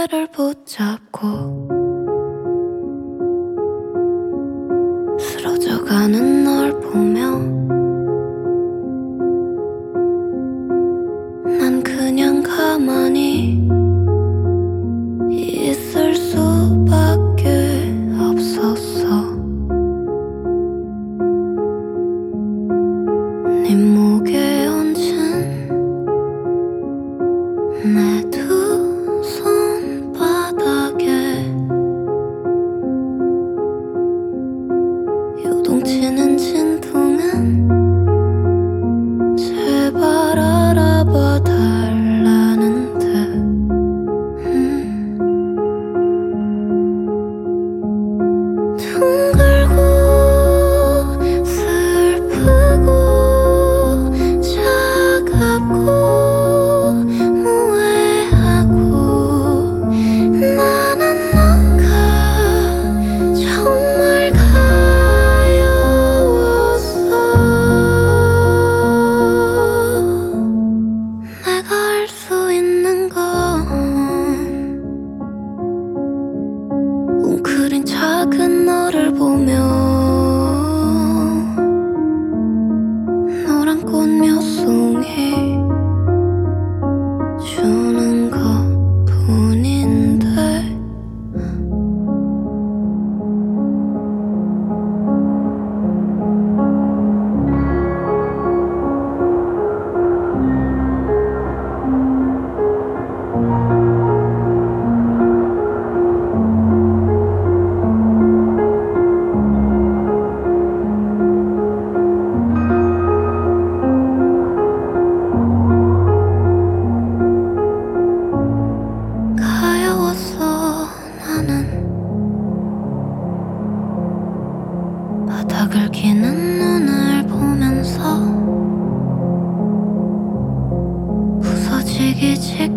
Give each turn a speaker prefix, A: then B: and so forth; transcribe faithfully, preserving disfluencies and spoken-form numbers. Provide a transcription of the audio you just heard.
A: 고개를 붙잡고 쓰러져가는 널 보며 난 그냥 가만히 있을 수밖에 없었어. 네 목에 얹힌 내 두 손바닥에 요동치는 진동은 제발 알아봐 달라는 듯. 음. 둥글고 슬프고 차갑고 무해하고 나는 뭔가 정말 가여웠어. 내가 할 수 있는 건 웅크린 작은 너를 보며 노란 꽃 몇 송이 주는 것뿐인데. 가여웠어. 나는 바닥을 기는 눈을 보면서 부서지기 직